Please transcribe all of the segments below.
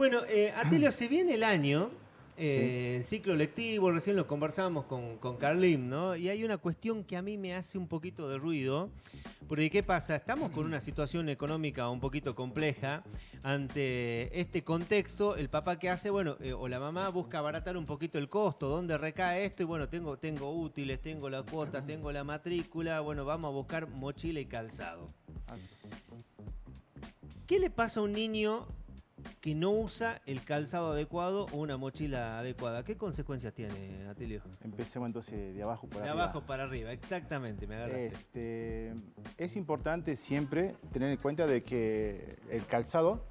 Bueno, Atilio, se viene el año, Sí. el ciclo lectivo, recién lo conversábamos con Carlín, ¿no? Y hay una cuestión que a mí me hace un poquito de ruido, porque ¿qué pasa? Estamos con una situación económica un poquito compleja. Ante este contexto, el papá que hace, bueno, o la mamá busca abaratar un poquito el costo, ¿dónde recae esto? Y bueno, tengo útiles, tengo la cuota, tengo la matrícula, bueno, vamos a buscar mochila y calzado. ¿Qué le pasa a un niño que no usa el calzado adecuado o una mochila adecuada? ¿Qué consecuencias tiene, Atilio? Empecemos entonces de abajo para De arriba. abajo para arriba, exactamente, me agarraste. Es importante siempre tener en cuenta de que el calzado,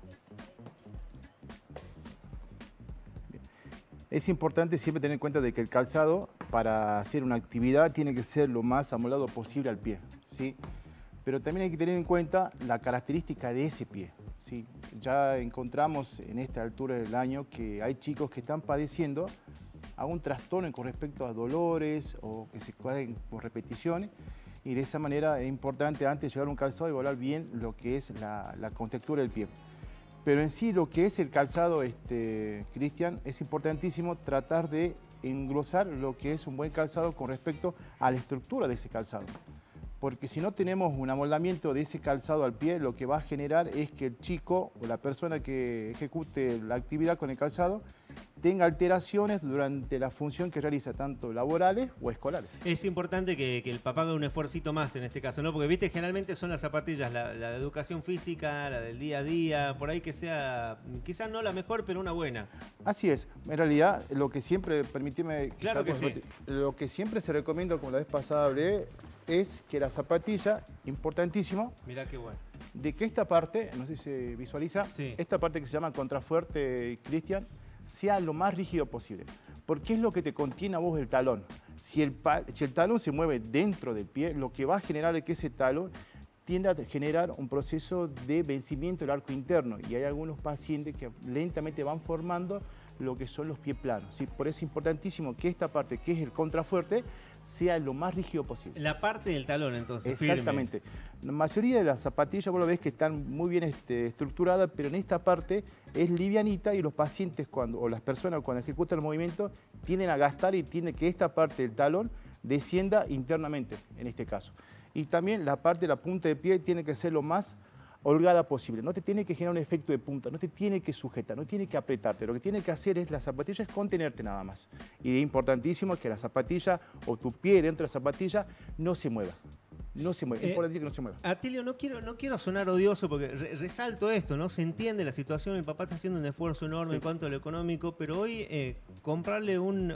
para hacer una actividad tiene que ser lo más amoldado posible al pie, ¿sí? Pero también hay que tener en cuenta la característica de ese pie, ¿sí? Ya encontramos en esta altura del año que hay chicos que están padeciendo algún trastorno con respecto a dolores o que se caen por repeticiones, y de esa manera es importante antes de llegar a un calzado evaluar bien lo que es la contextura del pie. Pero en sí lo que es el calzado, Cristian, es importantísimo tratar de engrosar lo que es un buen calzado con respecto a la estructura de ese calzado. Porque si no tenemos un amoldamiento de ese calzado al pie, lo que va a generar es que el chico o la persona que ejecute la actividad con el calzado tenga alteraciones durante la función que realiza, tanto laborales o escolares. Es importante que el papá haga un esfuercito más en este caso, ¿no? Porque, viste, generalmente son las zapatillas, la de educación física, la del día a día, por ahí que sea, quizás no la mejor, pero una buena. Así es. En realidad, lo que siempre, permíteme... Claro que sí. Lo que siempre se recomienda, como la vez pasada hablé, es que la zapatilla, importantísimo, Mirá qué bueno. de que esta parte, no sé si se visualiza, Sí. esta parte que se llama contrafuerte, Cristian, sea lo más rígido posible. Porque es lo que te contiene a vos el talón. Si el talón se mueve dentro del pie, lo que va a generar es que ese talón tiende a generar un proceso de vencimiento del arco interno. Y hay algunos pacientes que lentamente van formando lo que son los pies planos, ¿sí? Por eso es importantísimo que esta parte, que es el contrafuerte, sea lo más rígido posible. La parte del talón, entonces, Exactamente. firme. La mayoría de las zapatillas, vos lo ves que están muy bien estructuradas, pero en esta parte es livianita y los pacientes o las personas cuando ejecutan el movimiento tienden a gastar y tiene que esta parte del talón descienda internamente, en este caso. Y también la parte de la punta de pie tiene que ser lo más holgada posible. No te tiene que generar un efecto de punta, no te tiene que sujetar, no tiene que apretarte. Lo que tiene que hacer es la zapatilla es contenerte nada más. Y es importantísimo que la zapatilla o tu pie dentro de la zapatilla no se mueva. No se mueve, es importante que no se mueva. Atilio, no quiero sonar odioso porque resalto esto, ¿no? Se entiende la situación, el papá está haciendo un esfuerzo enorme en cuanto a lo económico, pero hoy comprarle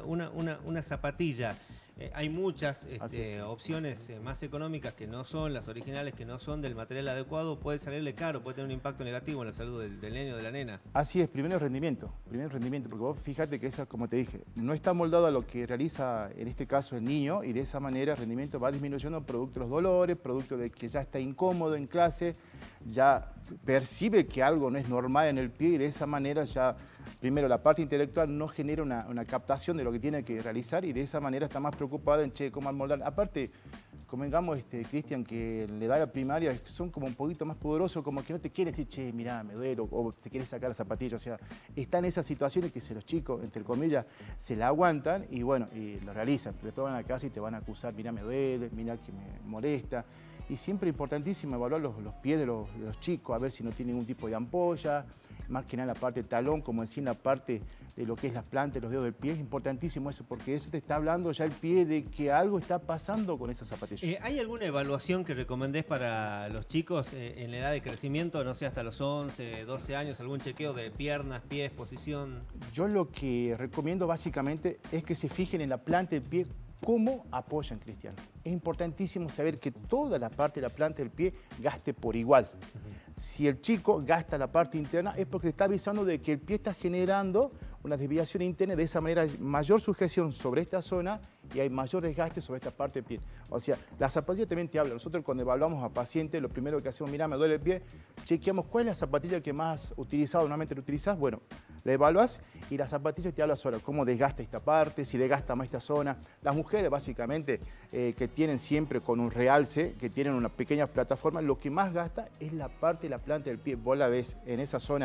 una zapatilla, hay muchas opciones más económicas que no son las originales, que no son del material adecuado, puede salirle caro, puede tener un impacto negativo en la salud del nene o de la nena. Así es, primero el rendimiento, porque vos fíjate que esa, como te dije, no está moldado a lo que realiza en este caso el niño, y de esa manera el rendimiento va disminuyendo producto de los dolores, producto de que ya está incómodo en clase, ya percibe que algo no es normal en el pie, y de esa manera ya, primero, la parte intelectual no genera una captación de lo que tiene que realizar, y de esa manera está más preocupado en, cómo moldar. Aparte, convengamos, Cristian, que la edad primaria son como un poquito más poderosos, como que no te quiere decir, che, mirá, me duele, o te quiere sacar la zapatilla. O sea, están esas situaciones que los chicos, entre comillas, se la aguantan y bueno, y lo realizan. Pero después van a casa y te van a acusar, mirá, me duele, mirá que me molesta. Y siempre es importantísimo evaluar los pies de los chicos, a ver si no tienen ningún tipo de ampolla, más que nada la parte del talón, como decir, la parte de lo que es las plantas, los dedos del pie. Es importantísimo eso, porque eso te está hablando ya el pie de que algo está pasando con esa zapatilla. ¿Hay alguna evaluación que recomendés para los chicos en la edad de crecimiento, no sé, hasta los 11, 12 años, algún chequeo de piernas, pies, posición? Yo lo que recomiendo básicamente es que se fijen en la planta del pie, cómo apoyan, Cristian. Es importantísimo saber que toda la parte de la planta del pie gaste por igual. Si el chico gasta la parte interna es porque está avisando de que el pie está generando una desviación interna, de esa manera hay mayor sujeción sobre esta zona y hay mayor desgaste sobre esta parte del pie. O sea, la zapatilla también te habla. Nosotros cuando evaluamos a pacientes, lo primero que hacemos, mirá, me duele el pie, chequeamos cuál es la zapatilla que más utilizado, normalmente lo utilizás, bueno, la evaluás y la zapatilla te habla sobre cómo desgasta esta parte, si desgasta más esta zona. Las mujeres básicamente que tienen siempre con un realce, que tienen una pequeña plataforma, lo que más gasta es la parte de la planta del pie. Vos la ves en esa zona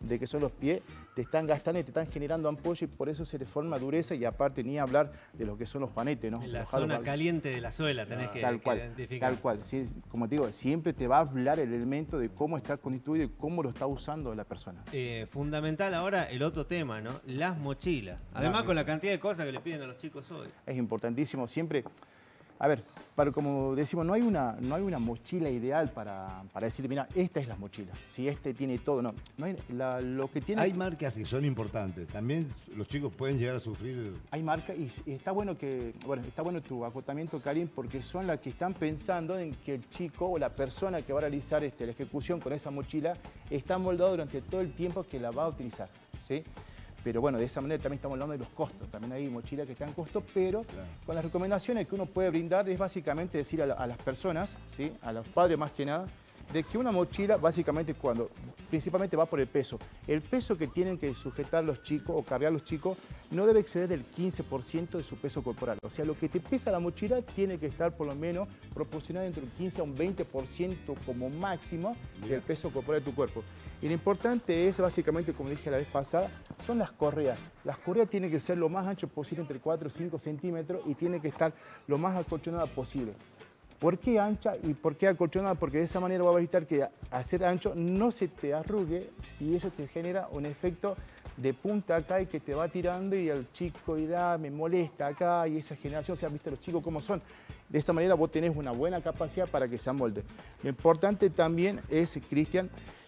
de que son los pies, te están gastando y te están generando ampollas y por eso se le forma dureza y aparte ni hablar de lo que son los juanetes, ¿no? En la Los zona halo- caliente de la suela tenés que identificar. Tal cual. Sí, como te digo, siempre te va a hablar el elemento de cómo está constituido y cómo lo está usando la persona. Fundamental ahora el otro tema, ¿no? Las mochilas. Además con la cantidad de cosas que le piden a los chicos hoy. Es importantísimo siempre. A ver, como decimos, no hay una mochila ideal para decir, mira, esta es la mochila. Si este tiene todo, no. No hay, lo que tiene. Hay marcas que son importantes. También los chicos pueden llegar a sufrir. Hay marcas y está bueno está bueno tu acotamiento, Karim, porque son las que están pensando en que el chico o la persona que va a realizar la ejecución con esa mochila está moldado durante todo el tiempo que la va a utilizar, ¿sí? Pero bueno, de esa manera también estamos hablando de los costos. También hay mochilas que están en costo, pero Claro. con las recomendaciones que uno puede brindar es básicamente decir a las personas, ¿sí? A los padres más que nada, de que una mochila básicamente principalmente va por el peso que tienen que sujetar los chicos o cargar los chicos no debe exceder del 15% de su peso corporal. O sea, lo que te pesa la mochila tiene que estar por lo menos proporcionado entre un 15 a un 20% como máximo del peso corporal de tu cuerpo. Y lo importante es básicamente, como dije la vez pasada, son las correas. Las correas tienen que ser lo más ancho posible, entre 4 o 5 centímetros, y tiene que estar lo más acolchonada posible. ¿Por qué ancha y por qué acolchonada? Porque de esa manera va a evitar que al ser ancho no se te arrugue y eso te genera un efecto de punta acá y que te va tirando y el chico dirá, me molesta acá y esa generación, o sea, viste los chicos cómo son. De esta manera vos tenés una buena capacidad para que se amolde. Lo importante también es, Cristian,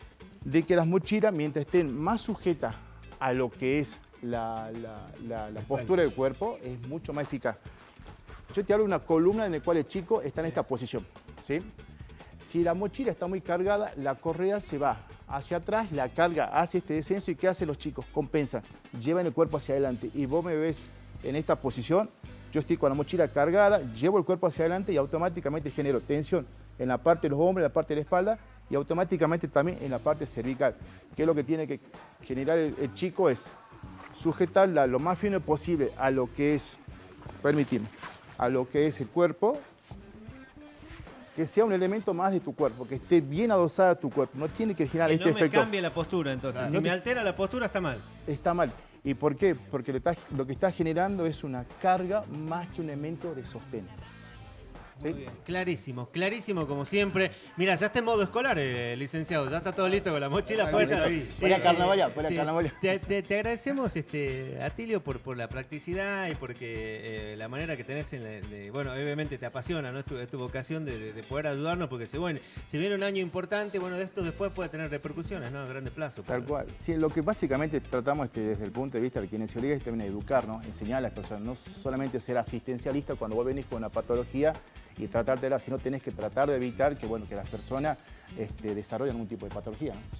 de que las mochilas, mientras estén más sujetas a lo que es la postura del cuerpo, es mucho más eficaz. Yo te hablo de una columna en la cual el chico está en esta posición, ¿sí? Si la mochila está muy cargada, la correa se va hacia atrás, la carga hace este descenso y ¿qué hacen los chicos? Compensan, llevan el cuerpo hacia adelante y vos me ves en esta posición, yo estoy con la mochila cargada, llevo el cuerpo hacia adelante y automáticamente genero tensión en la parte de los hombros, en la parte de la espalda y automáticamente también en la parte cervical. Que es lo que tiene que generar el chico es sujetarla lo más fino posible a lo que es, permitirme, a lo que es el cuerpo, que sea un elemento más de tu cuerpo, que esté bien adosada tu cuerpo. No tiene que generar Que este no me efecto. cambie la postura, entonces. Claro. Si No me te- altera la postura, está mal. Está mal. ¿Y por qué? Porque lo que está generando es una carga más que un elemento de sostén. ¿Sí? Muy bien. Clarísimo, clarísimo como siempre. Mira, ya está en modo escolar, licenciado. Ya está todo listo con la mochila puesta. Fuera carnaval, fuera carnaval. Te agradecemos, Atilio, por la practicidad y porque la manera que tenés bueno, obviamente te apasiona, ¿no? Es tu vocación de poder ayudarnos, porque si viene un año importante, bueno, de esto después puede tener repercusiones, ¿no? A grande plazo. Tal cual. Sí, lo que básicamente tratamos desde el punto de vista de kinesiología es también educar, ¿no? Enseñar a las personas, no solamente ser asistencialista cuando vos venís con una patología y tratártela, sino tenés que tratar de evitar que las personas desarrollen algún tipo de patología, ¿no?